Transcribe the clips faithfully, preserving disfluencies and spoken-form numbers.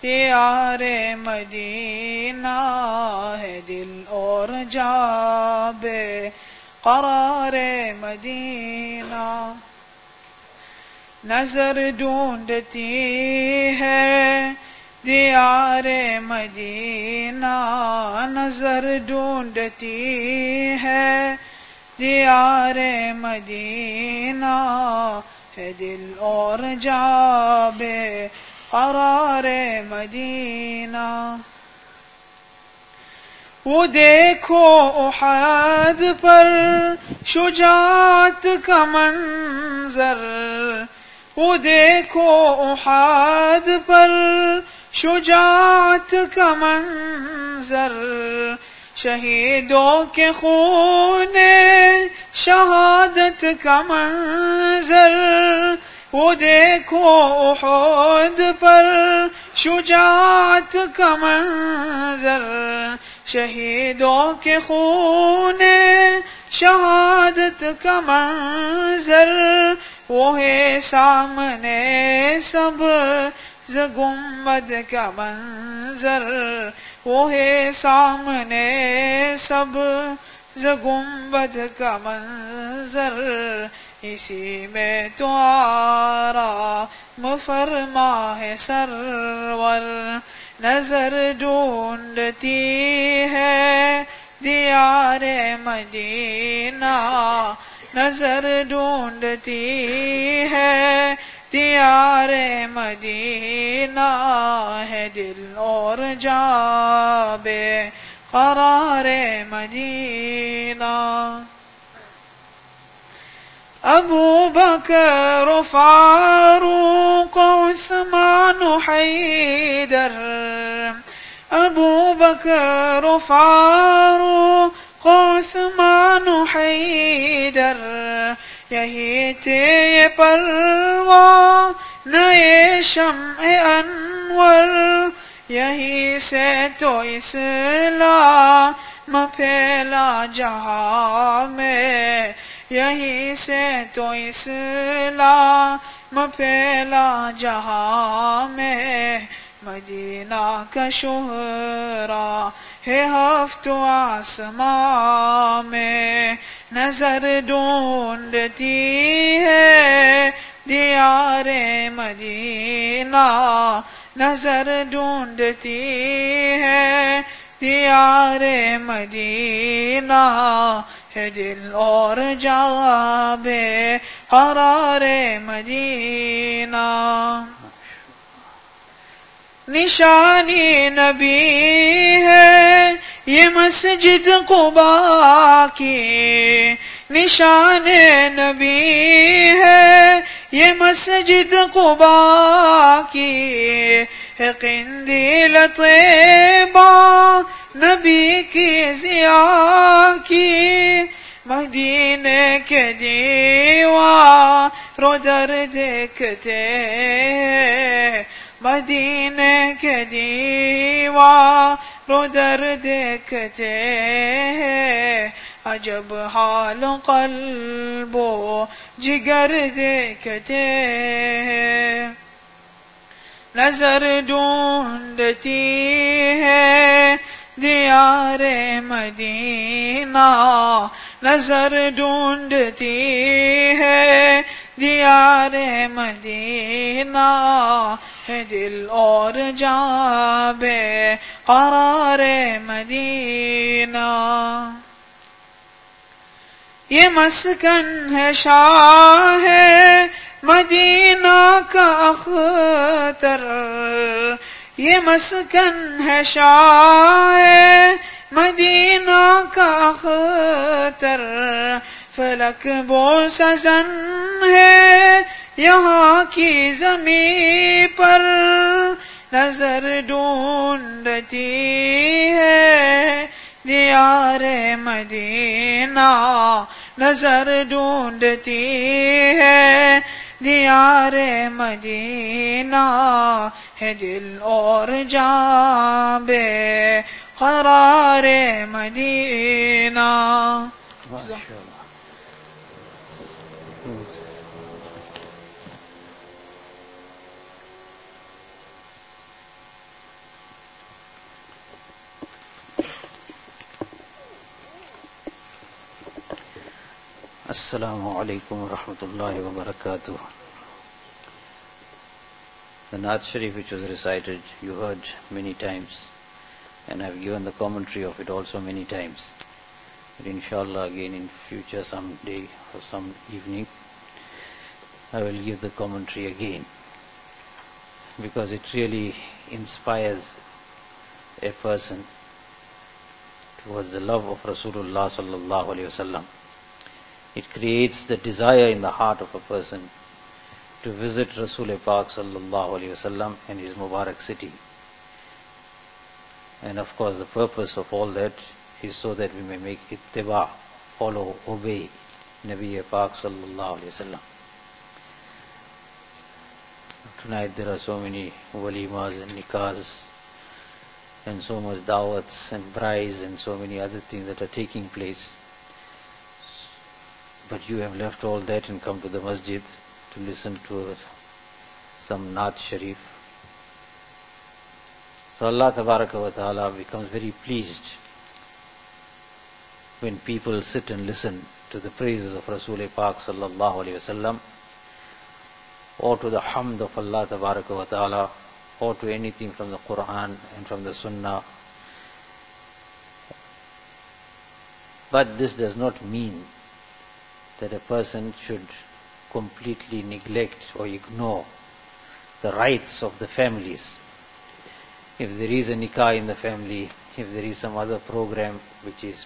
دیار مدینہ ہے دل اور جا بے قرار مدینہ. نظر ڈھونڈتی ہے دیار مدینہ، نظر ڈھونڈتی ہے دیار مدینہ ہے دل اور جا بے قرار مدینہ. وہ دیکھو احد پر شجاعت کا منظر، وہ دیکھو احد پر شجاعت کا منظر، شہیدوں کے خون شہادت کا منظر. وہ دیکھو احد پر شجاعت کا منظر، شہیدوں کے خون شہادت کا منظر. وہ ہے سامنے سب گنبد کا منظر، وہ ہے سامنے سب گنبد کا منظر. اسی میں تو آرام فرما ہے سرور، نظر ڈھونڈتی ہے دیار مدینہ، نظر ڈھونڈتی ہے دیار مدینہ ہے دل اور جا بے قرار مدینہ. ابو بکر فاروق عثمان حیدر، ابو بکر فاروق عثمان حیدر، یہی تھے یہ پرواں نئے شمع انور، یہی سے تو اسلام پھیلا جہاں میں، یہی سے تو اسلام پھیلا جہاں میں. مدینہ کا شہرا ہے ہفت آسماں میں، نظر ڈھونڈتی ہے دیار مدینہ، نظر ڈھونڈتی ہے دیار مدینہ ہے دل اور جا بے قرار مدینہ. نشانی نبی ہے یہ مسجد قباء کی، نشان نبی ہے یہ مسجد قباء کی، ہے قندیل طیبہ نبی کی ضیاء کی. مدینے کے دیوار رو در دیکھتے، مدینے کے دیوار رو در دیکھتے، عجب حال قلب و جگر دیکھتے. نظر ڈھونڈتی ہے دیار مدینہ، نظر ڈھونڈتی ہے دیار مدینہ ہے دل اور جا بے قرار مدینہ. یہ مسکن ہے شاہ ہے مدینہ کا اختر، یہ مسکن ہے شاہ مدینہ کا اختر، فلک بو سزن ہے یہاں کی زمین پر. نظر ڈھونڈتی ہے دیار مدینہ، نظر ڈھونڈتی ہے دیار مدینہ ہے دل اور جا بے قرار مدینہ. Assalamu alaikum wa rahmatullahi wa barakatuh. The Naat Sharif which was recited, you heard many times, and I've given the commentary of it also many times. But inshallah again in future some day or some evening, I will give the commentary again, because it really inspires a person towards the love of Rasulullah sallallahu alaihi wasallam. It creates the desire in the heart of a person to visit Rasul Pak sallallahu alaihi wasallam and his Mubarak city. And of course the purpose of all that is so that we may make ittiba, follow, obey Nabi Pak sallallahu alaihi wasallam. Tonight there are so many walimas and nikahs and so much dawats and brides and so many other things that are taking place. But you have left all that and come to the masjid to listen to some Naat Sharif. So Allah Tabaraka wa Ta'ala becomes very pleased when people sit and listen to the praises of Rasul Pak sallallahu alaihi wasallam, or to the hamd of Allah Tabaraka wa Ta'ala, or to anything from the Quran and from the Sunnah. But this does not mean that a person should completely neglect or ignore the rights of the families. If there is a nikah in the family, if there is some other program which is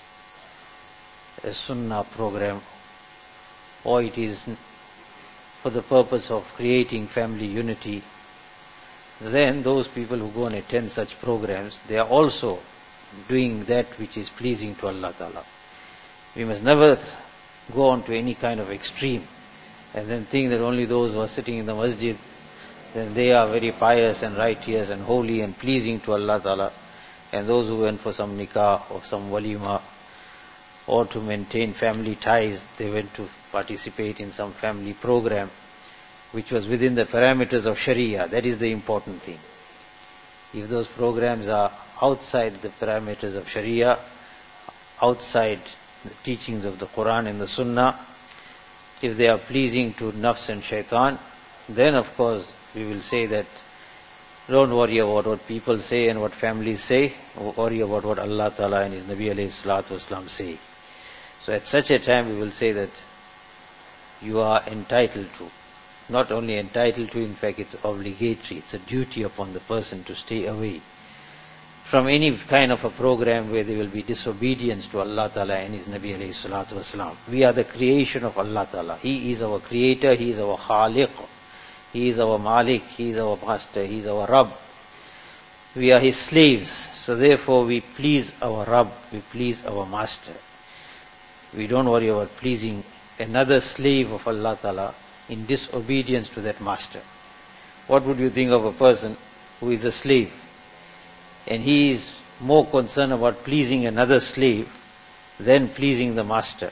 a sunnah program, or it is for the purpose of creating family unity, then those people who go and attend such programs, they are also doing that which is pleasing to Allah Ta'ala. We must never go on to any kind of extreme and then think that only those who are sitting in the masjid, then they are very pious and righteous and holy and pleasing to Allah Ta'ala, and those who went for some nikah or some walima or to maintain family ties, they went to participate in some family program which was within the parameters of Sharia. That is the important thing. If those programs are outside the parameters of Sharia, outside the teachings of the Quran and the Sunnah, if they are pleasing to nafs and shaitan, then of course we will say that don't worry about what people say and what families say, worry about what Allah Ta'ala and His Nabi alayhi salatu wasalam say. So at such a time we will say that you are entitled to, not only entitled to, in fact it's obligatory, it's a duty upon the person to stay away from any kind of a program where there will be disobedience to Allah Ta'ala and His Nabi alayhi salatu wasalam. We are the creation of Allah Ta'ala. He is our creator, He is our khaliq, He is our malik, He is our master, He is our Rabb. We are His slaves, so therefore we please our Rabb, we please our master. We don't worry about pleasing another slave of Allah Ta'ala in disobedience to that master. What would you think of a person who is a slave and he is more concerned about pleasing another slave than pleasing the master?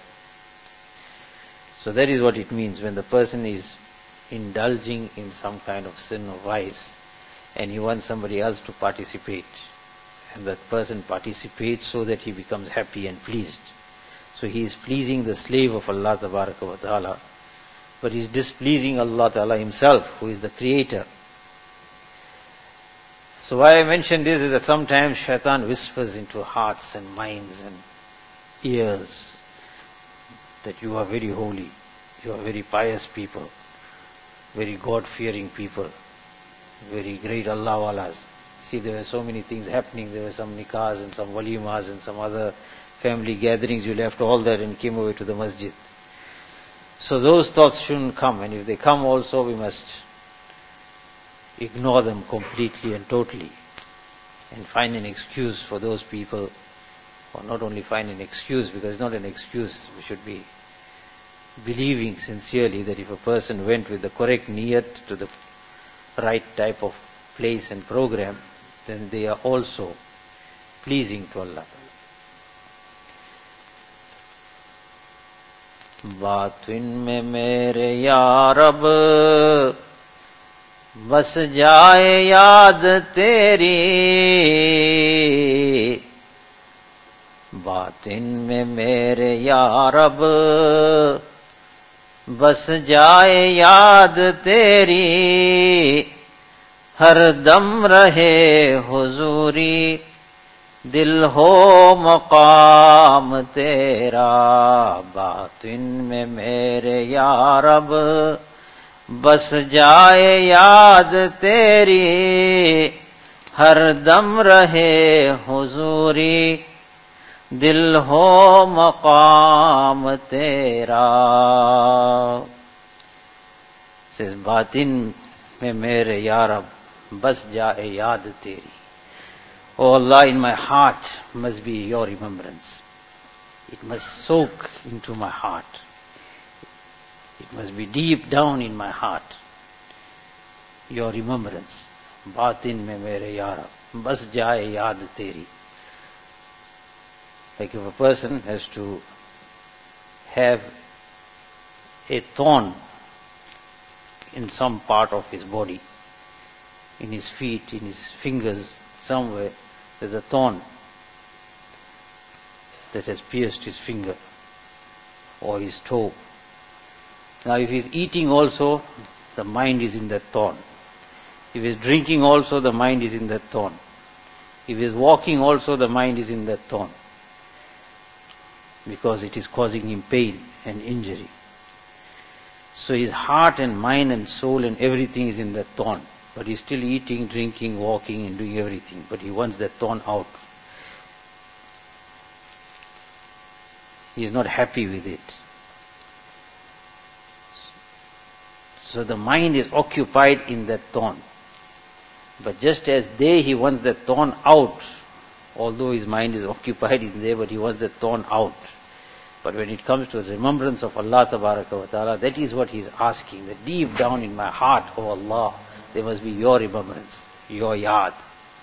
So that is what it means when the person is indulging in some kind of sin or vice and he wants somebody else to participate, and that person participates so that he becomes happy and pleased. So he is pleasing the slave of Allah Tabaraka wa Ta'ala, but he is displeasing Allah Ta'ala Himself, who is the creator. So why I mention this is that sometimes shaitan whispers into hearts and minds and ears that you are very holy, you are very pious people, very God-fearing people, very great Allah walas. See, there were so many things happening. There were some nikahs and some walimas and some other family gatherings. You left all that and came away to the masjid. So those thoughts shouldn't come, and if they come also, we must ignore them completely and totally and find an excuse for those people, or not only find an excuse, because it's not an excuse, we should be believing sincerely that if a person went with the correct niyat to the right type of place and program, then they are also pleasing to Allah. बातिन में मेरे या रब बस जाए याद तेरी, बातिन में मेरे या रब बस जाए याद तेरी हर दम रहे हुजूरी दिल हो मकाम तेरा बातिन में मेरे या रब बस जाए याद तेरी हर दम रहे हुजूरी दिल हो मकाम तेरा सिर्फ बातिन में मेरे या रब बस जाए याद तेरी Oh Allah, in my heart must be your remembrance. It must soak into my heart. It must be deep down in my heart. Your remembrance. Batin mein mere yara. Bas jaye yaad teri. Like if a person has to have a thorn in some part of his body, in his feet, in his fingers, somewhere, there's a thorn that has pierced his finger or his toe. Now if he's eating also, the mind is in that thorn. If he's drinking also, the mind is in that thorn. If he's walking also, the mind is in that thorn. Because it is causing him pain and injury. So his heart and mind and soul and everything is in that thorn. But he's still eating, drinking, walking and doing everything. But he wants that thorn out. He is not happy with it. So the mind is occupied in that thorn. But just as there he wants that thorn out, although his mind is occupied in there, but he wants that thorn out. But when it comes to the remembrance of Allah Tabaraka wa Ta'ala, that is what he is asking. That deep down in my heart, O Allah, there must be your remembrance, your yad.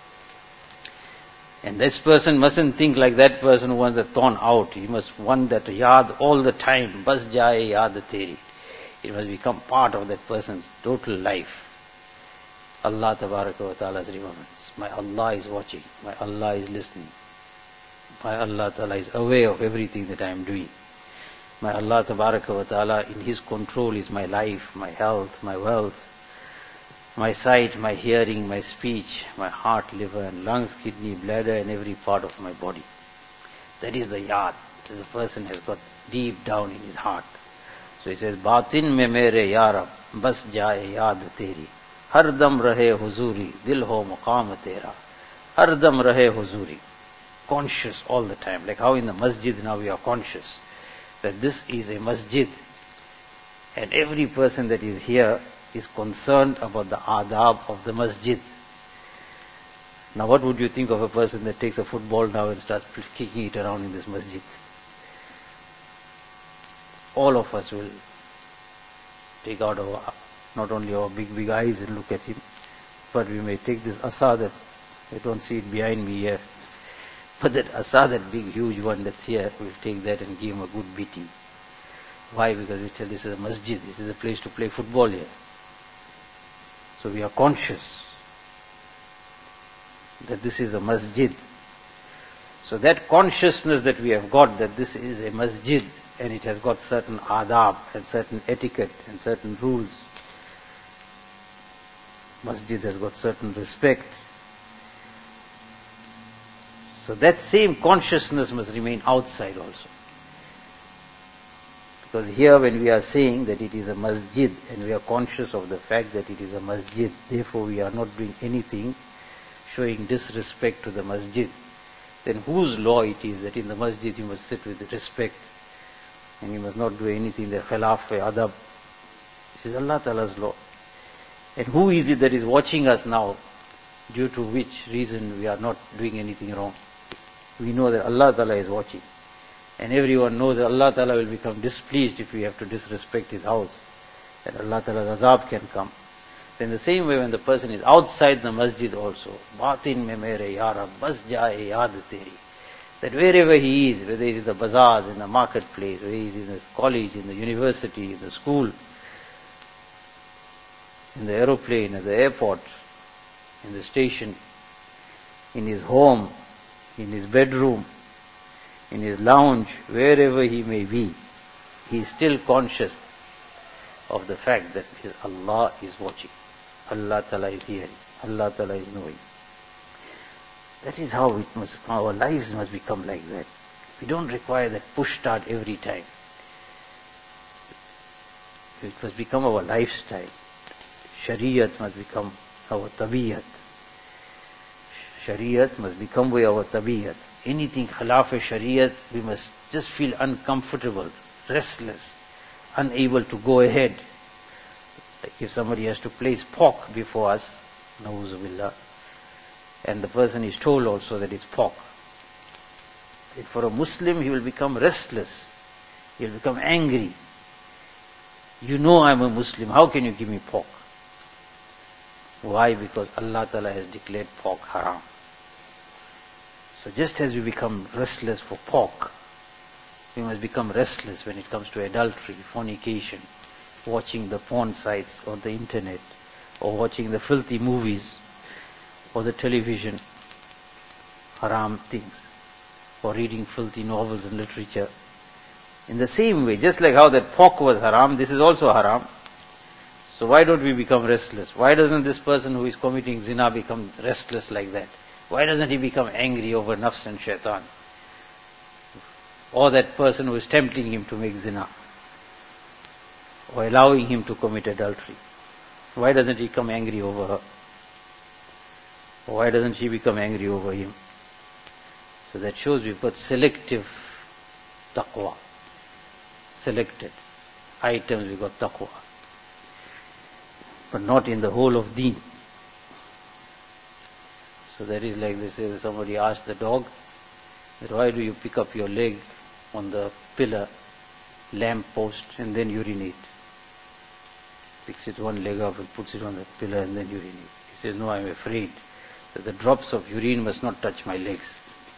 And this person mustn't think like that person who wants the thorn out. He must want that yad all the time. Bas jaye yad teri. It must become part of that person's total life. Allah Tabaraka wa Ta'ala's remembrance. My Allah is watching. My Allah is listening. My Allah Ta'ala is aware of everything that I am doing. My Allah Tabaraka wa Ta'ala, in His control is my life, my health, my wealth, my sight, my hearing, my speech, my heart, liver and lungs, kidney, bladder and every part of my body. That is the yad that the person has got deep down in his heart. So he says, Batin mein mere yarab, bas jaye yaad teri. Har dam rahe huzuri, dil ho maqam tera. Har dam rahe huzuri. Conscious all the time. Like how in the masjid now we are conscious that this is a masjid. And every person that is here is concerned about the adab of the masjid. Now what would you think of a person that takes a football now and starts kicking it around in this masjid? All of us will take out our, not only our big, big eyes and look at him, but we may take this asa that, I don't see it behind me here, but that asa, that big, huge one that's here, we'll take that and give him a good beating. Why? Because we tell this is a masjid, this is a place to play football here. So we are conscious that this is a masjid. So that consciousness that we have got that this is a masjid and it has got certain adab and certain etiquette and certain rules. Masjid has got certain respect. So that same consciousness must remain outside also. Because here when we are saying that it is a masjid and we are conscious of the fact that it is a masjid, therefore we are not doing anything showing disrespect to the masjid, then whose law it is that in the masjid you must sit with respect and you must not do anything that khilaf adab? This is Allah Ta'ala's law. And who is it that is watching us now, due to which reason we are not doing anything wrong? We know that Allah Ta'ala is watching. And everyone knows that Allah Ta'ala will become displeased if we have to disrespect His house. And Allah Ta'ala's azab can come. Then the same way when the person is outside the masjid also, Batin mein mere yara, bas jaye yaad teri. That wherever he is, whether he is in the bazaars, in the marketplace, whether he is in the college, in the university, in the school, in the aeroplane, at the airport, in the station, in his home, in his bedroom, in his lounge, wherever he may be, he is still conscious of the fact that Allah is watching, Allah Ta'ala is hearing, Allah Ta'ala is knowing. That is how it must, our lives must become like that. We don't require that push start every time. It must become our lifestyle. Shariat must become our tabiyat. Shariat must become our tabiyat. Anything khilaf Shariat, we must just feel uncomfortable, restless, unable to go ahead. Like if somebody has to place pork before us, na'uzu billah, and the person is told also that it's pork. That for a Muslim, he will become restless. He will become angry. You know I'm a Muslim, how can you give me pork? Why? Because Allah Ta'ala has declared pork haram. So just as we become restless for pork, we must become restless when it comes to adultery, fornication, watching the porn sites on the internet, or watching the filthy movies, or the television, haram things, or reading filthy novels and literature. In the same way, just like how that pork was haram, this is also haram. So why don't we become restless? Why doesn't this person who is committing zina become restless like that? Why doesn't he become angry over nafs and shaitan? Or that person who is tempting him to make zina, or allowing him to commit adultery. Why doesn't he become angry over her? Or why doesn't she become angry over him? So that shows we've got selective taqwa. Selected items we got taqwa. But not in the whole of deen. So that is like this, somebody asked the dog, that why do you pick up your leg on the pillar, lamp post, and then urinate? Picks it one leg up and puts it on the pillar and then urinate. He says, no, I'm afraid that the drops of urine must not touch my legs.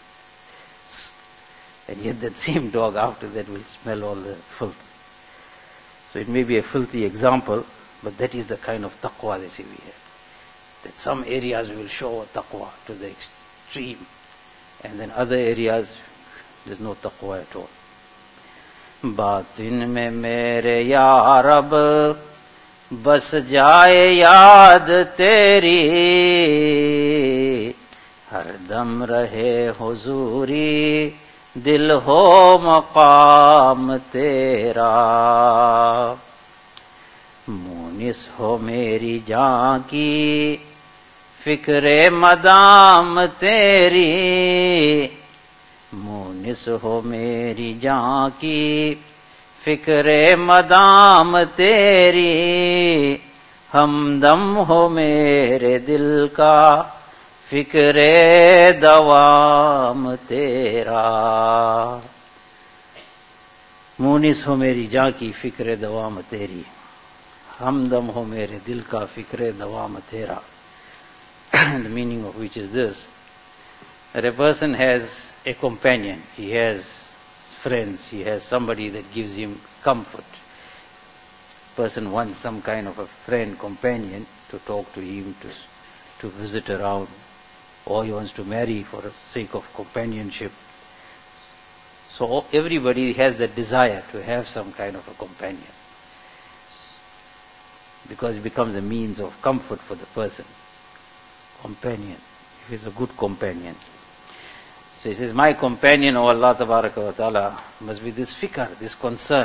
And yet that same dog after that will smell all the filth. So it may be a filthy example, but that is the kind of taqwa they say we have. That some areas we will show taqwa to the extreme, and then other areas there's no taqwa at all. Batin mein mere ya Rab bas jaye yaad teri, har dam rahe huzuri, dil ho maqam tera. Munis ho meri jaan ki fikre madam teri, munis ho meri jaan ki fikre madam teri, हमदम हो मेरे दिल का फिक्रे दवाम तेरा. मुनिस हो मेरी जां की फिक्रे दवाम तेरी, हमदम हो मेरे दिल का फिक्रे दवाम तेरा. The meaning of which is this, that a person has a companion, he has friends, he has somebody that gives him comfort. Person wants some kind of a friend, companion to talk to him, to, to visit around, or he wants to marry for the sake of companionship. So everybody has that desire to have some kind of a companion, because it becomes a means of comfort for the person. Companion, if he's a good companion. So he says, my companion, O Allah Tabaraka wa Ta'ala, must be this fikr, this concern.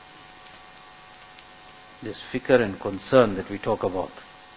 This fikr and concern that we talk about.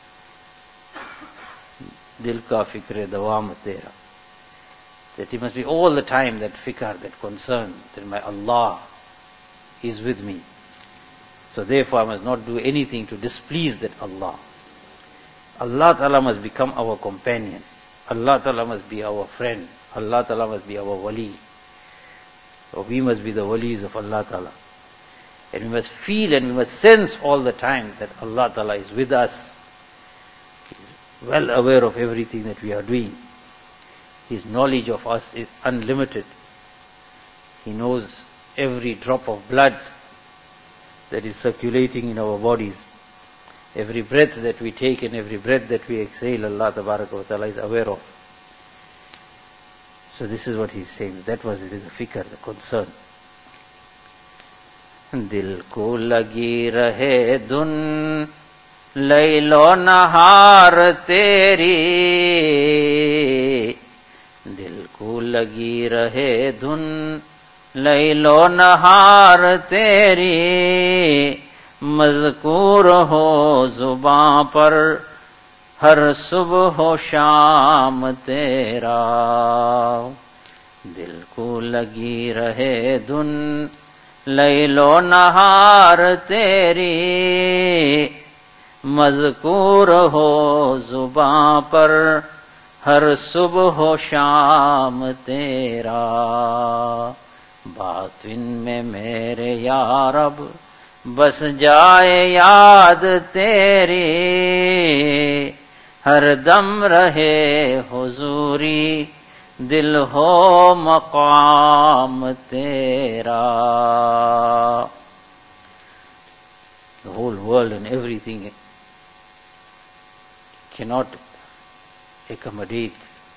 Dil ka fikre dawam tera. That he must be all the time that fikr, that concern, that my Allah is with me. So therefore I must not do anything to displease that Allah. Allah Ta'ala must become our companion. Allah Ta'ala must be our friend. Allah Ta'ala must be our wali. Or we must be the walis of Allah Ta'ala. And we must feel and we must sense all the time that Allah Ta'ala is with us. He is well aware of everything that we are doing. His knowledge of us is unlimited. He knows every drop of blood that is circulating in our bodies. Every breath that we take and every breath that we exhale, Allah Tabaraka wa Ta'ala is aware of. So this is what he's saying. That was it is a fikr, the concern. दिल को लगी रहे धुन लैलो नहार तेरी, दिल को लगी रहे धुन लैलो नहार तेरी, मज़कूर हो ज़ुबां पर हर सुबह हो शाम तेरा। दिल को लगी रहे धुन लैलो नहार तेरी, मज़कूर हो ज़ुबां पर हर सुबह हो शाम तेरा। बातिन में मेरे या रब बस जाए याद तेरी, हर दम रहे हुजूरी दिल हो मकाम तेरा। The whole world and everything cannot accommodate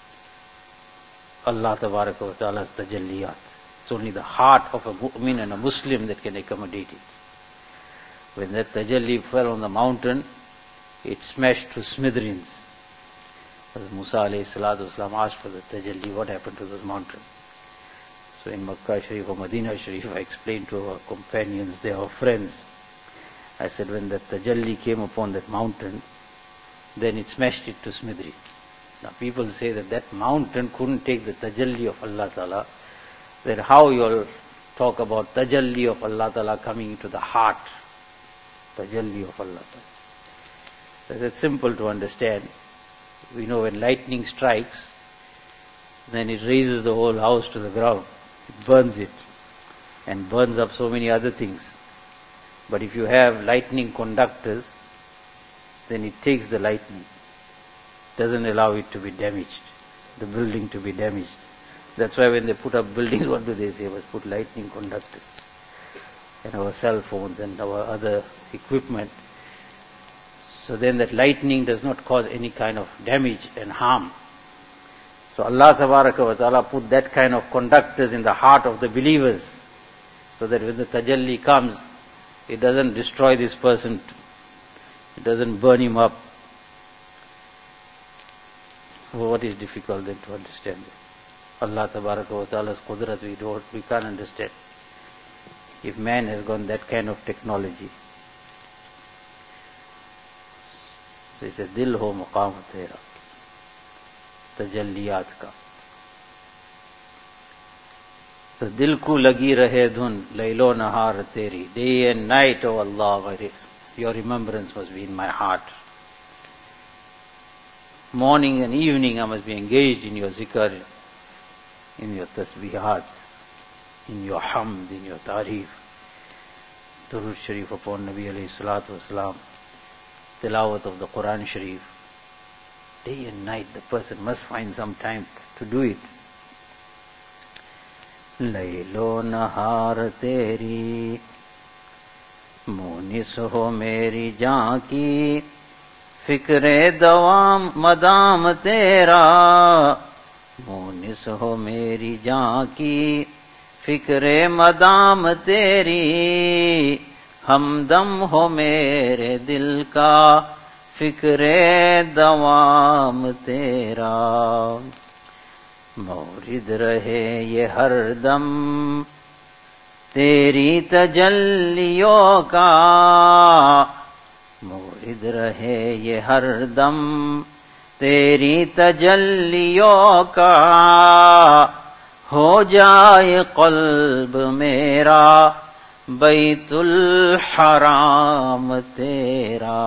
Allah Tabaraka wa Ta'ala's tajalliyat. It's only the heart of a mu'min and a Muslim that can accommodate it. When that tajalli fell on the mountain, it smashed to smithereens. As Musa alayhi salatu wasalam asked for the tajalli, what happened to those mountains? So in Makkah Sharif or Medina Sharif, I explained to our companions, they are friends. I said, when the tajalli came upon that mountain, then it smashed it to smithereens. Now people say that that mountain couldn't take the tajalli of Allah Ta'ala. Then how you all talk about tajalli of Allah Ta'ala coming into the heart? Tajalli of Allah Ta'ala. It's simple to understand. We know when lightning strikes, then it raises the whole house to the ground. It burns it and burns up so many other things. But if you have lightning conductors, then it takes the lightning, doesn't allow it to be damaged, the building to be damaged. That's why when they put up buildings, what do they say? Must put lightning conductors. And our cell phones and our other equipment. So then that lightning does not cause any kind of damage and harm. So Allah Tabaraka wa Ta'ala put that kind of conductors in the heart of the believers, so that when the tajalli comes, it doesn't destroy this person, it doesn't burn him up. Well, what is difficult then to understand? Allah Tabaraka wa Ta'ala's qudrat, we don't, we can't understand. If man has got that kind of technology. So he said, dil ho maqam tera, tajalliyat ka. So dil ko lagi rahe dhun, laylo nahar teri, day and night, oh Allah, your remembrance must be in my heart. Morning and evening I must be engaged in your zikr, in your tasbihat, in your hamd, in your tarif, Durud Sharif upon Nabi alayhi salatu wasalam, tilawat of the Quran Sharif. Day and night the person must find some time to do it. Laylo nahar teri, munis ho meri jaan ki, fikre dawam madam tera. मुनिस हो मेरी जान की फिक्रे madam तेरी, हमदम हो मेरे दिल का फिक्रे दवाम तेरा। मौरिद रहे ये हर दम तेरी तजल्लियों का, मौरिद रहे ये हर दम तेरी तजल्लियों का, हो जाए क़ल्ब मेरा बैतुल हराम तेरा.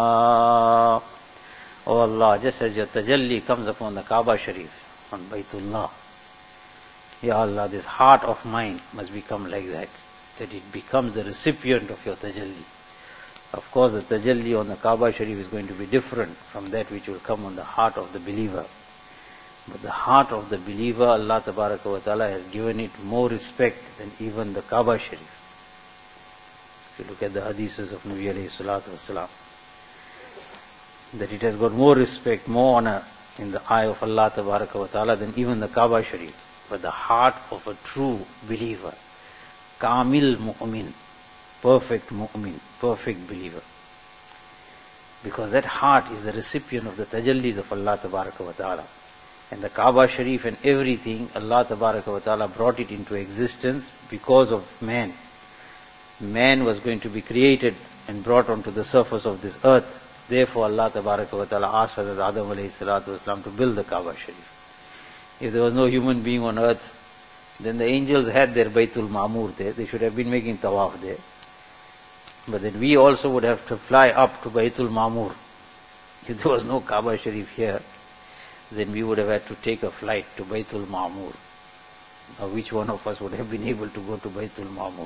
Oh Allah, just as your tajalli comes upon the Kaaba Sharif, on Baytullah, Ya Allah, this heart of mine must become like that, that it becomes the recipient of your tajalli. Of course, the tajalli on the Kaaba Sharif is going to be different from that which will come on the heart of the believer. But the heart of the believer, Allah Tabaraka wa Ta'ala has given it more respect than even the Kaaba Sharif. If you look at the hadiths of Nabi alayhi salatu wasalam, that it has got more respect, more honor in the eye of Allah Tabaraka wa Ta'ala than even the Kaaba Sharif. But the heart of a true believer, Kamil Mu'min, perfect mu'min, perfect believer. Because that heart is the recipient of the tajallis of Allah Tabaraka wa Ta'ala. And the Kaaba Sharif and everything, Allah Tabaraka wa Ta'ala brought it into existence because of man. Man was going to be created and brought onto the surface of this earth. Therefore Allah Tabaraka wa Ta'ala asked Hazrat Adam alayhi salatu wasalam to build the Kaaba Sharif. If there was no human being on earth, then the angels had their Baytul Ma'mur there. They should have been making tawaf there. But then we also would have to fly up to Baytul Ma'mur. If there was no Kaaba Sharif here, then we would have had to take a flight to Baytul Ma'mur. Now which one of us would have been able to go to Baytul Ma'mur?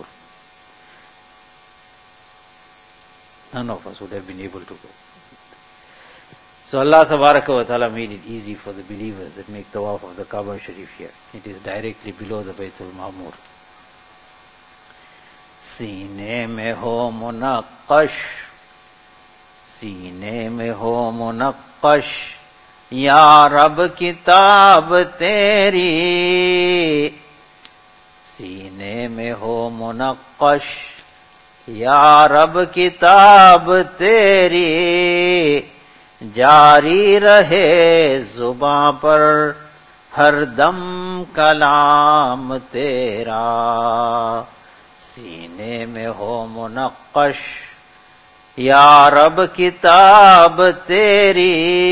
None of us would have been able to go. So Allah Tabaraka wa Ta'ala made it easy for the believers that make tawaf of the Kaaba Sharif here. It is directly below the Baytul Ma'mur. सीने में हो मुनक्कश, सीने में हो मुनक्कश, या रब किताब तेरी, सीने में हो मुनक्कश, या रब किताब तेरी, जारी रहे जुबां पर हर दम कलाम तेरा, सीने में हो मुनक्कश, या रब किताब तेरी,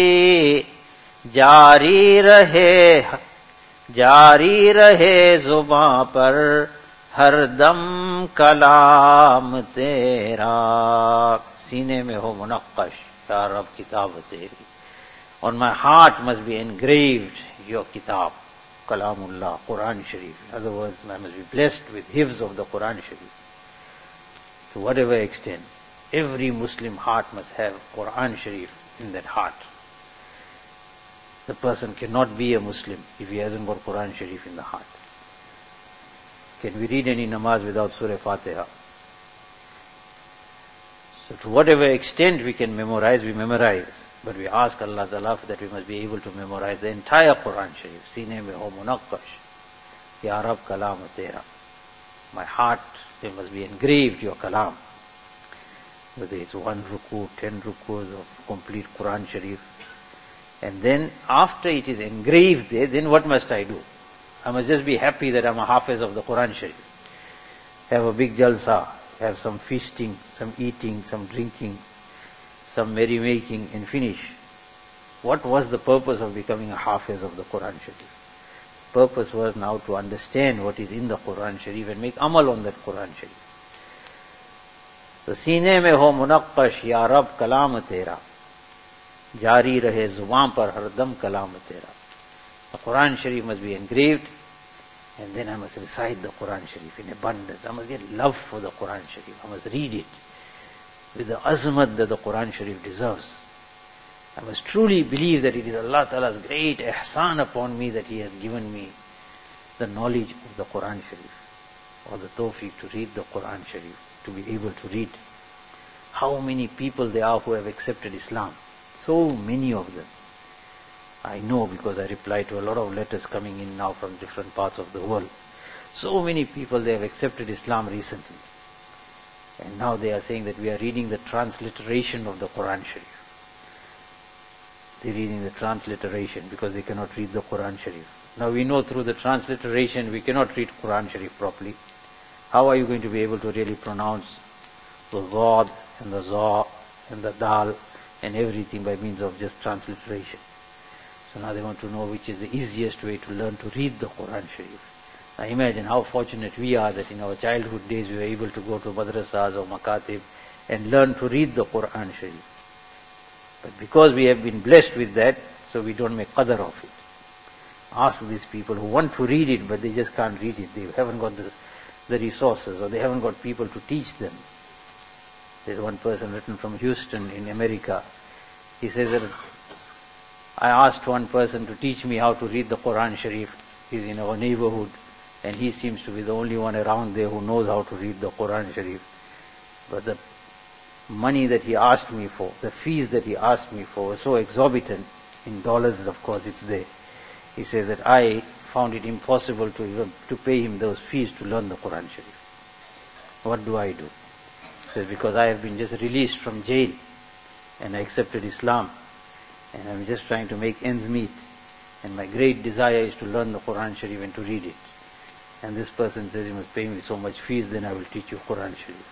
जारी रहे जारी रहे जुबां पर हर दम कलाम तेरा, सीने में हो मुनक्कश, या रब किताब तेरी. On my heart must be engraved your kitab, Kalamullah, Quran Sharif. In other words, I must be blessed with hifz of the Quran Sharif. To whatever extent, every Muslim heart must have Quran Sharif in that heart. The person cannot be a Muslim if he hasn't got Quran Sharif in the heart. Can we read any namaz without Surah Fatiha? So to whatever extent we can memorize, we memorize. But we ask Allah Ta'ala that we must be able to memorize the entire Quran Sharif. Sine mein ho munaqqash, Ya Rab kalam tera. My heart, there must be engraved your kalam. Whether it's one ruku, ten rukus of complete Quran Sharif. And then after it is engraved there, then what must I do? I must just be happy that I'm a hafiz of the Quran Sharif. Have a big jalsa, have some feasting, some eating, some drinking, some merrymaking and finish. What was the purpose of becoming a hafiz of the Quran Sharif? Purpose was now to understand what is in the Quran Sharif and make amal on that Quran Sharif. So, सीने में हो मुनक्कश या रब कलाम तेरा, जारी रहे जुबान पर हरदम कलाम तेरा. The Quran Sharif must be engraved, and then I must recite the Quran Sharif in abundance. I must get love for the Quran Sharif. I must read it with the azmat that the Quran Sharif deserves. I must truly believe that it is Allah Ta'ala's great ihsan upon me that He has given me the knowledge of the Quran Sharif, or the tawfiq to read the Quran Sharif, to be able to read. How many people there are who have accepted Islam? So many of them. I know because I reply to a lot of letters coming in now from different parts of the world. So many people, they have accepted Islam recently. And now they are saying that we are reading the transliteration of the Quran Sharif. They're reading the transliteration because they cannot read the Quran Sharif. Now we know through the transliteration we cannot read Quran Sharif properly. How are you going to be able to really pronounce the Zad and the Za and the Dal and everything by means of just transliteration? So now they want to know which is the easiest way to learn to read the Quran Sharif. Now imagine how fortunate we are that in our childhood days we were able to go to madrasas or makatib and learn to read the Quran Sharif. But because we have been blessed with that, so we don't make qadr of it. Ask these people who want to read it but they just can't read it. They haven't got the, the resources, or they haven't got people to teach them. There's one person written from Houston in America. He says that I asked one person to teach me how to read the Quran Sharif. He's in our neighborhood and he seems to be the only one around there who knows how to read the Quran Sharif. But the money that he asked me for, the fees that he asked me for were so exorbitant. In dollars, of course, it's there. He says that I found it impossible to even to pay him those fees to learn the Quran Sharif. What do I do? says, because I have been just released from jail and I accepted Islam and I'm just trying to make ends meet. And my great desire is to learn the Quran Sharif and to read it. And this person says, you must pay me so much fees, then I will teach you Quran Sharif.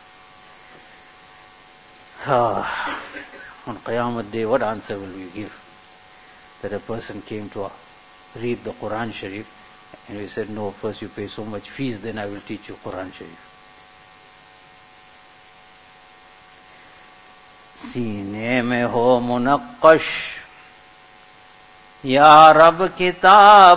Ah, on Qiyamah Day, what answer will we give? That a person came to read the Quran Sharif and we said, no, first you pay so much fees, then I will teach you Quran Sharif. सीने में हो मुनक्कश या रब किताब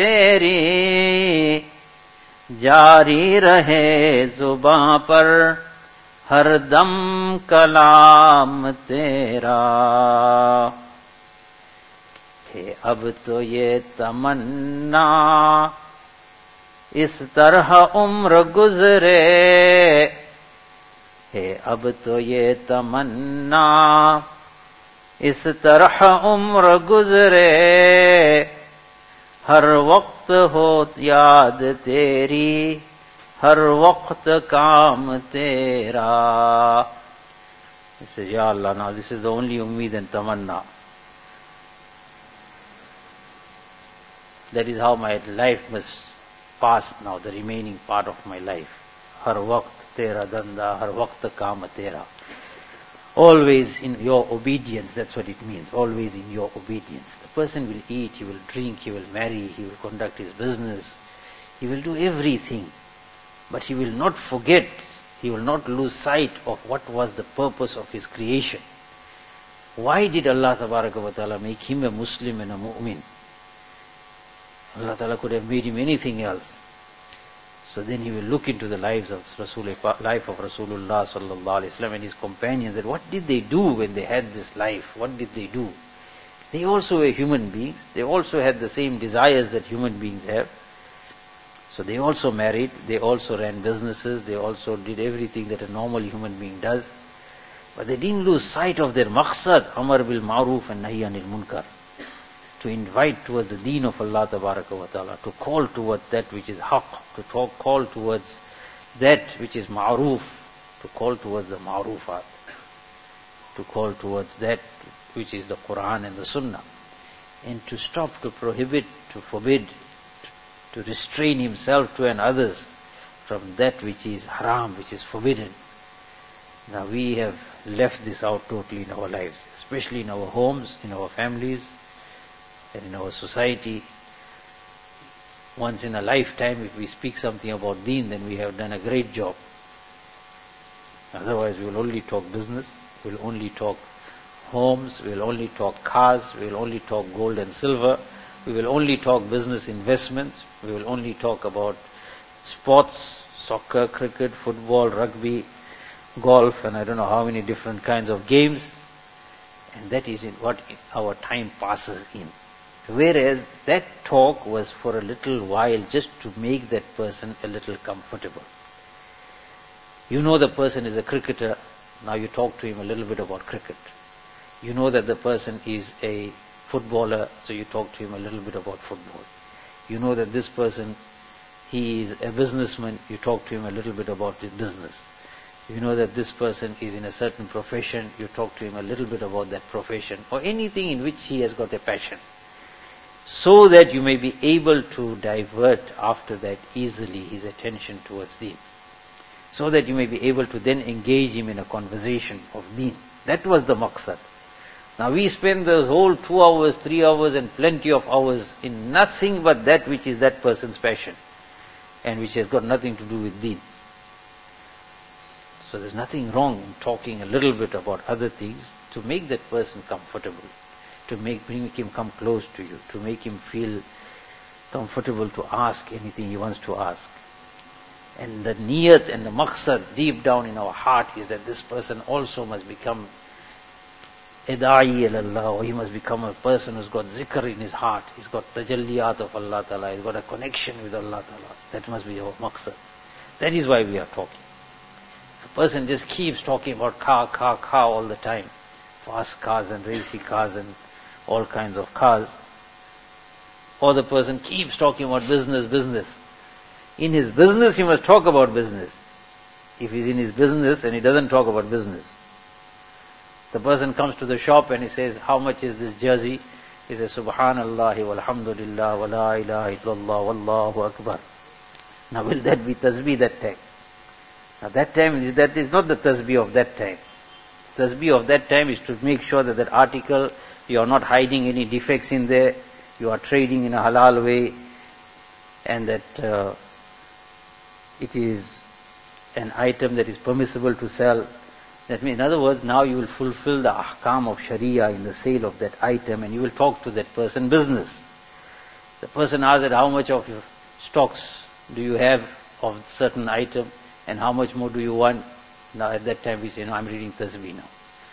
तेरी जारी रहे जुबां पर हर दम कलाम तेरा है अब तो ये तमन्ना इस तरह उम्र गुजरे है अब तो ये तमन्ना इस तरह उम्र गुजरे हर वक्त हो याद तेरी हर वक्त काम तेरा. He says, Ya Allah, now this is the only ummeed and tamanna. That is how my life must pass now, the remaining part of my life. Har waqt tera danda, har waqt kaam tera. Always in your obedience, that's what it means. Always in your obedience. The person will eat, he will drink, he will marry, he will conduct his business, he will do everything. But he will not forget, he will not lose sight of what was the purpose of his creation. Why did Allah Tabaraka wa Ta'ala make him a Muslim and a mu'min? Allah Ta'ala could have made him anything else. So then he will look into the lives of Rasul, life of Rasulullah sallallahu alaihi wasallam and his companions, that what did they do when they had this life? What did they do? They also were human beings. They also had the same desires that human beings have. So they also married, they also ran businesses, they also did everything that a normal human being does. But they didn't lose sight of their maqsad, Amar bil Ma'ruf and Nahi anil Munkar. To invite towards the deen of Allah Tabaraka wa Ta'ala, to call towards that which is haqq, to talk, call towards that which is ma'ruf, to call towards the ma'rufat, to call towards that which is the Quran and the Sunnah, and to stop, to prohibit, to forbid, to restrain himself to and others from that which is haram, which is forbidden. Now we have left this out totally in our lives, especially in our homes, in our families, and in our society. Once in a lifetime, if we speak something about deen, then we have done a great job. Otherwise, we will only talk business, we will only talk homes, we will only talk cars, we will only talk gold and silver, we will only talk business investments, we will only talk about sports, soccer, cricket, football, rugby, golf, and I don't know how many different kinds of games. And that is in what our time passes in. Whereas that talk was for a little while, just to make that person a little comfortable. You know the person is a cricketer, now you talk to him a little bit about cricket. You know that the person is a footballer, so you talk to him a little bit about football. You know that this person, he is a businessman, you talk to him a little bit about his business. You know that this person is in a certain profession, you talk to him a little bit about that profession, or anything in which he has got a passion, so that you may be able to divert after that easily his attention towards deen, so that you may be able to then engage him in a conversation of deen. That was the maqsad. Now we spend those whole two hours, three hours and plenty of hours in nothing but that which is that person's passion, and which has got nothing to do with deen. So there's nothing wrong in talking a little bit about other things to make that person comfortable, to make bring him come close to you, to make him feel comfortable to ask anything he wants to ask. And the niyat and the maqsad deep down in our heart is that this person also must become ida'i ilallah, or he must become a person who's got zikr in his heart, he's got tajalliyat of Allah Ta'ala, he's got a connection with Allah Ta'ala. That must be our maqsad. That is why we are talking. A person just keeps talking about car, car, car all the time. Fast cars and racy cars and all kinds of cars. Or the person keeps talking about business, business. In his business, he must talk about business. if he's in his business and he doesn't talk about business. The person comes to the shop and he says, how much is this jersey? He says, Subhanallah walhamdulillah wa la ilaha illallah wallahu akbar. Now will that be tasbih that time? Now that time, is that is not the tasbih of that time. Tasbih of that time is to make sure that that article, you are not hiding any defects in there, you are trading in a halal way, and that uh, it is an item that is permissible to sell. That means, in other words, now you will fulfill the ahkam of Sharia in the sale of that item, and you will talk to that person business. The person asks that how much of your stocks do you have of certain item, and how much more do you want? Now at that time we say, no, I'm reading tasbih now.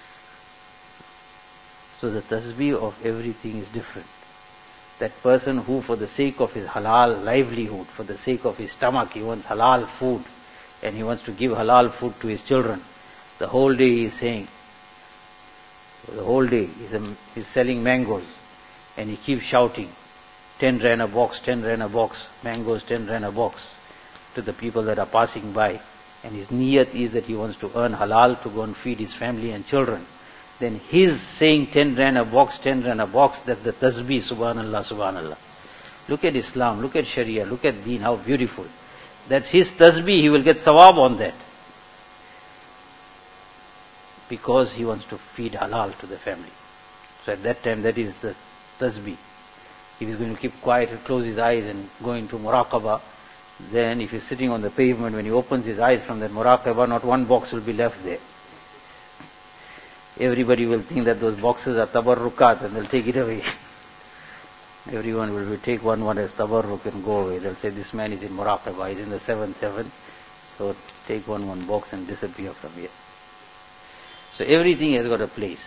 So the tasbih of everything is different. That person who for the sake of his halal livelihood, for the sake of his stomach, he wants halal food, and he wants to give halal food to his children. The whole day he is saying, the whole day he's, a, he's selling mangoes, and he keeps shouting, ten rand a box, ten rand a box, mangoes, ten rand a box, to the people that are passing by. And his niyat is that he wants to earn halal to go and feed his family and children. Then his saying ten rand a box, ten rand a box, that's the tasbih, subhanallah, subhanallah. Look at Islam, look at Sharia, look at Deen, how beautiful. That's his tasbih, he will get sawab on that. Because he wants to feed halal to the family. So at that time, that is the tasbih. If he's going to keep quiet and close his eyes and go into muraqabah, then if he's sitting on the pavement, when he opens his eyes from that muraqabah, not one box will be left there. Everybody will think that those boxes are tabarrukat and they'll take it away. Everyone will take one one as tabarruk and go away. They'll say, this man is in muraqabah, he's in the seventh heaven, so take one one box and disappear from here. So everything has got a place.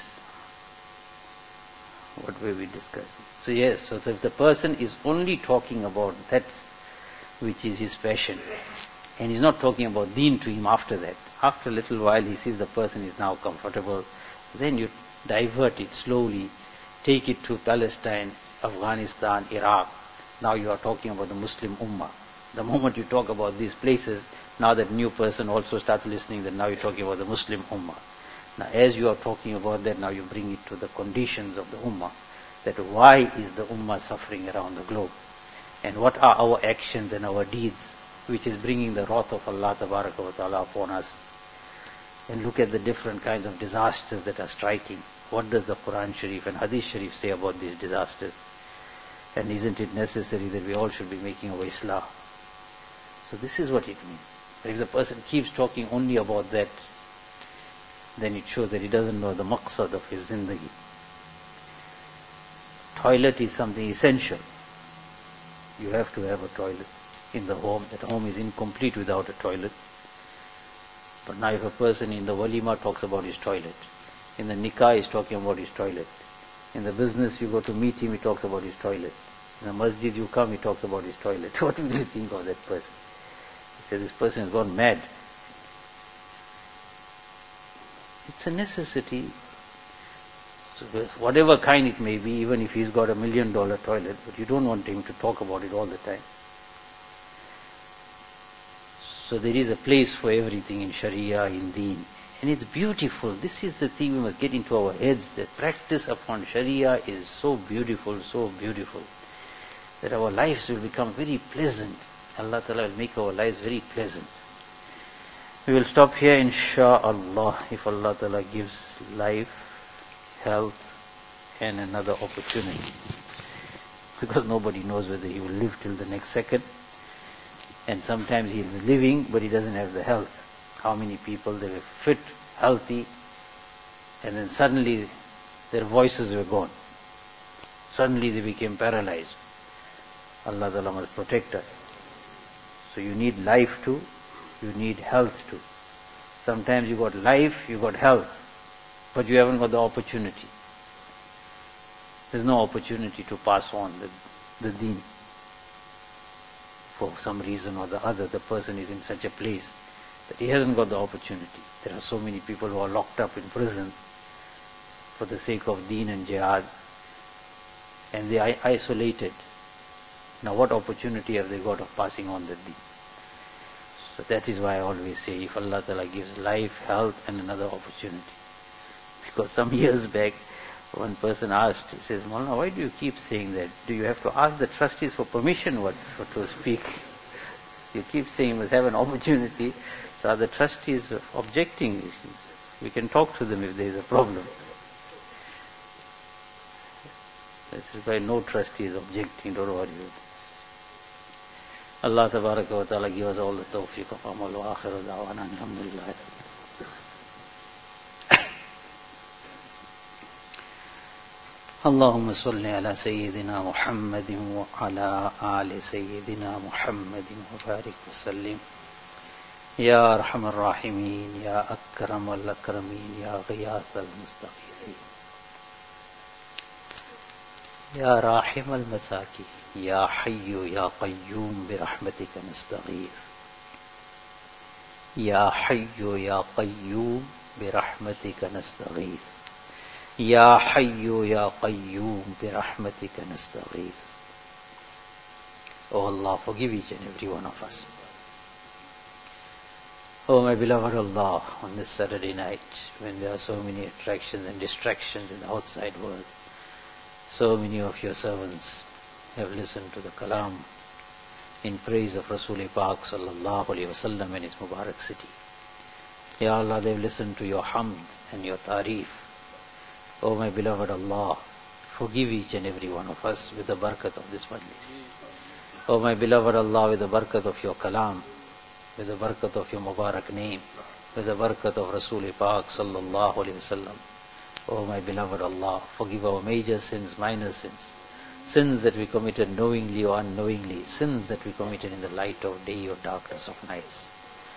What were we discussing? So yes, so if the person is only talking about that which is his passion, and he's not talking about deen to him after that, after a little while he sees the person is now comfortable, then you divert it slowly, take it to Palestine, Afghanistan, Iraq. Now you are talking about the Muslim Ummah. The moment you talk about these places, now that new person also starts listening, then now you're talking about the Muslim Ummah. Now as you are talking about that, now you bring it to the conditions of the Ummah, that why is the Ummah suffering around the globe? And what are our actions and our deeds which is bringing the wrath of Allah Tabaraka wa Ta'ala upon us? And look at the different kinds of disasters that are striking. What does the Quran Sharif and Hadith Sharif say about these disasters? And isn't it necessary that we all should be making our Islah? So this is what it means. But if the person keeps talking only about that, then it shows that he doesn't know the maqsad of his zindagi. Toilet is something essential. You have to have a toilet in the home. That home is incomplete without a toilet. But now if a person in the walima talks about his toilet, in the nikah is talking about his toilet, in the business you go to meet him, he talks about his toilet, in the masjid you come, he talks about his toilet. What will you think of that person? You say, this person has gone mad. It's a necessity. So whatever kind it may be, even if he's got a million dollar toilet, but you don't want him to talk about it all the time. So there is a place for everything in Sharia, in Deen. And it's beautiful. This is the thing we must get into our heads, that practice upon Sharia is so beautiful, so beautiful, that our lives will become very pleasant. Allah Ta'ala will make our lives very pleasant. We will stop here, insha'Allah, if Allah Ta'ala gives life, health, and another opportunity. Because nobody knows whether he will live till the next second. And sometimes he is living, but he doesn't have the health. How many people, they were fit, healthy, and then suddenly their voices were gone. Suddenly they became paralyzed. Allah Ta'ala must protect us. So you need life too, you need health too. Sometimes you got life, you got health, but you haven't got the opportunity. There's no opportunity to pass on the, the deen. For some reason or the other, the person is in such a place that he hasn't got the opportunity. There are so many people who are locked up in prisons for the sake of deen and jihad, and they are isolated. Now what opportunity have they got of passing on the deen? So that is why I always say, if Allah Ta'ala gives life, health and another opportunity. Because some years back, one person asked, he says, Maulana, why do you keep saying that? Do you have to ask the trustees for permission what, what to speak? You keep saying you must have an opportunity. So are the trustees objecting? We can talk to them if there is a problem. This is why no trustee is objecting, don't worry. Allah Tabaraka wa Ta'ala give us all the tawfiq of amal wa akhiru da'wana alhamdulillah. اللهم صل على سيدنا محمد وعلى آل سيدنا محمد وبارك وسلم يا أرحم الراحمين يا أكرم الأكرمين يا غياث المستغيثين يا راحم المساكين يا حي يا قيوم برحمتك نستغيث يا حي يا قيوم برحمتك نستغيث يا حي يا قيوم برحمتك نستغيث. Oh Allah, forgive each and every one of us. Oh my beloved Allah, on this Saturday night, when there are so many attractions and distractions in the outside world, so many of your servants have listened to the kalam in praise of Rasul Pak sallallahu alayhi wasallam and his Mubarak city. Ya Allah, they've listened to your hamd and your tarif. Oh my beloved Allah, forgive each and every one of us with the barakat of this majlis. Oh my beloved Allah, with the barakat of your kalam, with the barakat of your Mubarak name, with the barakat of Rasul Pak sallallahu alayhi wasallam. Oh my beloved Allah, forgive our major sins, minor sins, sins that we committed knowingly or unknowingly, sins that we committed in the light of day or darkness of nights.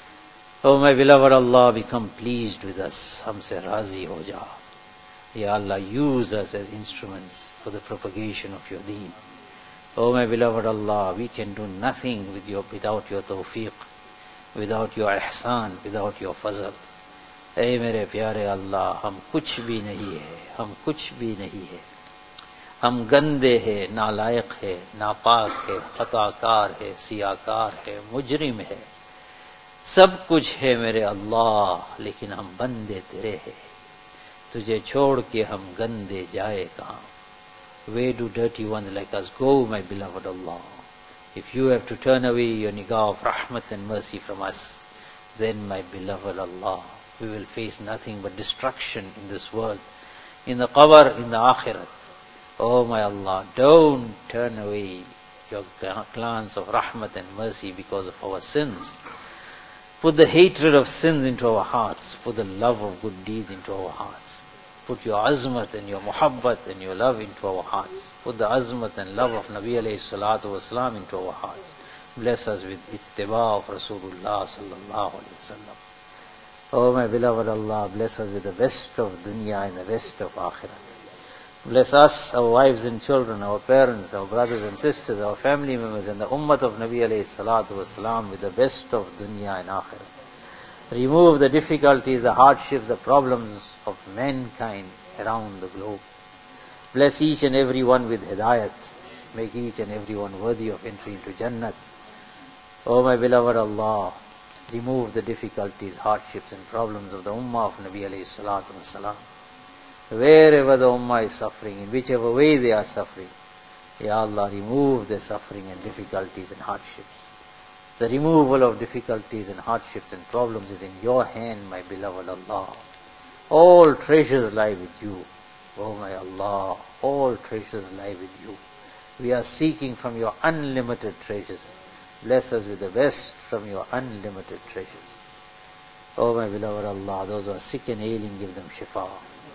Oh my beloved Allah, become pleased with us. Humse razi ho ja. Ya Allah, use us as instruments for the propagation of your deen. Oh my beloved Allah, we can do nothing with your, without your tawfiq, without your ihsan, without your fazl. اے میرے پیارے اللہ, ہم کچھ بھی نہیں ہے, ہم کچھ بھی نہیں ہے. ہم گندے ہیں, نالائق ہے, ناپاک ہے, خطاکار ہے, سیاکار ہے, مجرم ہے. سب کچھ ہے میرے اللہ, لیکن ہم بندے تیرے ہیں. تجھے چھوڑ کے ہم گندے جائے کہاں. Where do dirty ones like us go, my beloved Allah? If you have to turn away your nigah of rahmat and mercy from us, then my beloved Allah, we will face nothing but destruction in this world, in the qabr, in the akhirat. Oh my Allah, don't turn away your glance of rahmat and mercy because of our sins. Put the hatred of sins into our hearts, put the love of good deeds into our hearts. Put your azmat and your muhabbat and your love into our hearts. Put the azmat and love of Nabi alayhi salatu wasalam into our hearts. Bless us with ittiba of Rasulullah sallallahu alayhi wasallam. Oh my beloved Allah, bless us with the best of dunya and the best of akhirat. Bless us, our wives and children, our parents, our brothers and sisters, our family members and the ummah of Nabi alayhi salatu wasalam with the best of dunya and akhirat. Remove the difficulties, the hardships, the problems of mankind around the globe. Bless each and every one with hidayat. Make each and every one worthy of entry into Jannat. Oh my beloved Allah, remove the difficulties, hardships and problems of the ummah of Nabi alayhi salatu wasalam. Wherever the ummah is suffering, in whichever way they are suffering, Ya Allah, remove their suffering and difficulties and hardships. The removal of difficulties and hardships and problems is in your hand, my beloved Allah. All treasures lie with you. Oh my Allah, all treasures lie with you. We are seeking from your unlimited treasures. Bless us with the best from your unlimited treasures. Oh my beloved Allah, those who are sick and ailing, give them shifa.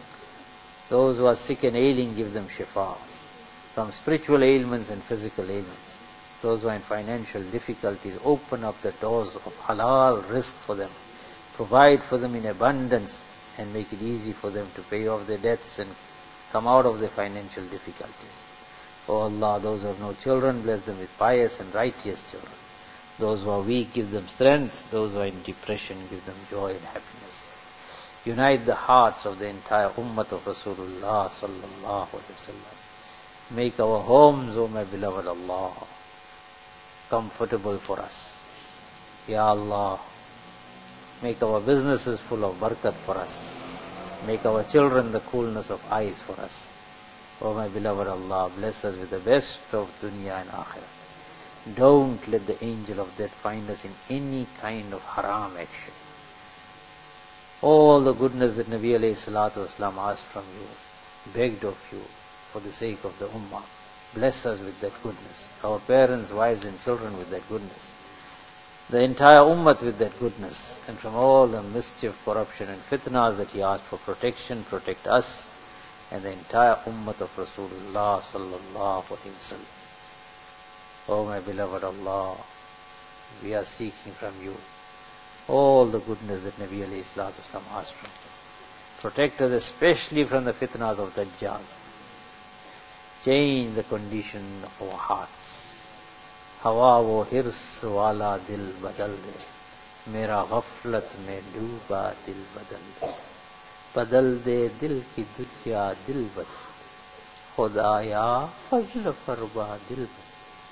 Those who are sick and ailing, give them shifa. From spiritual ailments and physical ailments. Those who are in financial difficulties, open up the doors of halal rizq for them. Provide for them in abundance and make it easy for them to pay off their debts and come out of their financial difficulties. Oh Allah, those who have no children, bless them with pious and righteous children. Those who are weak, give them strength. Those who are in depression, give them joy and happiness. Unite the hearts of the entire ummah of Rasulullah sallallahu alaihi wasallam. Make our homes, O my beloved Allah, comfortable for us. Ya Allah, make our businesses full of barakat for us. Make our children the coolness of eyes for us. Oh my beloved Allah, bless us with the best of dunya and akhirah. Don't let the angel of death find us in any kind of haram action. All the goodness that Nabi alayhi salatu wasalam asked from you, begged of you for the sake of the ummah. Bless us with that goodness. Our parents, wives and children with that goodness. The entire ummah with that goodness. And from all the mischief, corruption and fitnas that he asked for protection, protect us and the entire ummah of Rasulullah sallallahu alaihi wasallam. Oh my beloved Allah, we are seeking from you all the goodness that Nabi alayhi salatu wasalam asked from you. Protect us especially from the fitnas of Dajjal. Change the condition of our hearts. Hawa wo hirs wala dil badal de, mera ghaflat mein dooba dil badal de. Badal de dil ki dunya dil bad, Khudaya fazl farma dil bad.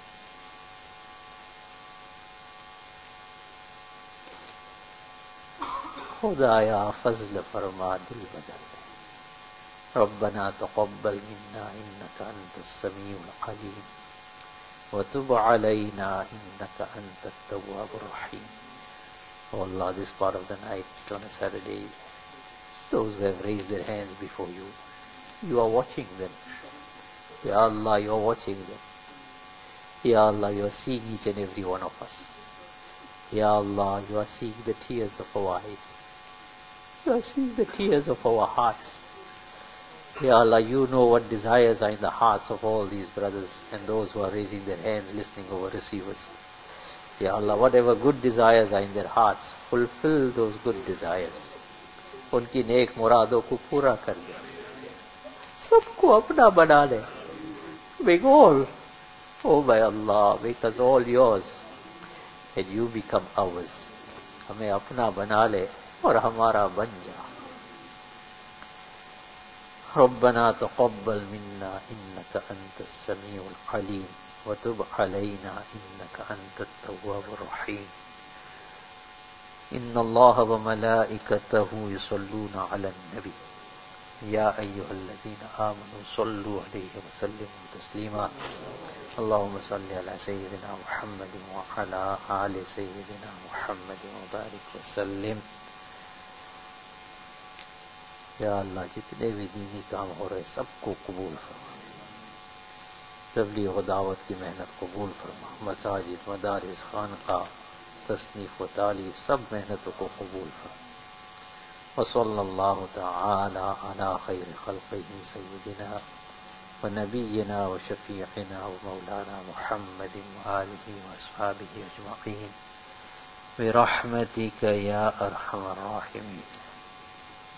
خدایا فضل فرما دل بدل دے. ربنا تقبل منا انك انت السميع العليم وتب علينا انك انت التواب الرحيم. Oh Allah, this part of the night on a Saturday, those who have raised their hands before you, you are watching them. Ya Allah, you are watching them. Ya Allah, you are seeing each and every one of us. Ya Allah, you are seeing the tears of our eyes. You are seeing the tears of our hearts. Ya Allah, you know what desires are in the hearts of all these brothers and those who are raising their hands, listening over receivers. Ya Allah, whatever good desires are in their hearts, fulfill those good desires. Unki नेक मुरादों को पूरा कर दे. सबको अपना बना ले. Make all, oh my Allah, make us all yours and you become ours. हमें अपना बना ले और हमारा बन जा. ربنا تقبل منا إنك أنت السميع العليم وتب علينا إنك أنت التواب الرحيم. إن الله وملائكته يصلون على النبي يا أيها الذين آمنوا صلوا عليه وسلموا تسليما. اللهم صل على سيدنا محمد وعلى آل سيدنا محمد وبارك وسلم. یا اللہ, جتنے بھی دینی کام ہو رہے سب کو قبول فرما. تبلیغ و دعوت کی محنت قبول فرما. مساجد, مدارس, خانقاہ, تصنیف و تعلیف, سب محنتوں کو قبول فرما. وصلی اللہ تعالی علی خیر خلقہ سیدنا و نبینا و شفیعنا و مولانا محمد وآلہ و اصحابہ اجمعین برحمتک یا ارحم الراحمین.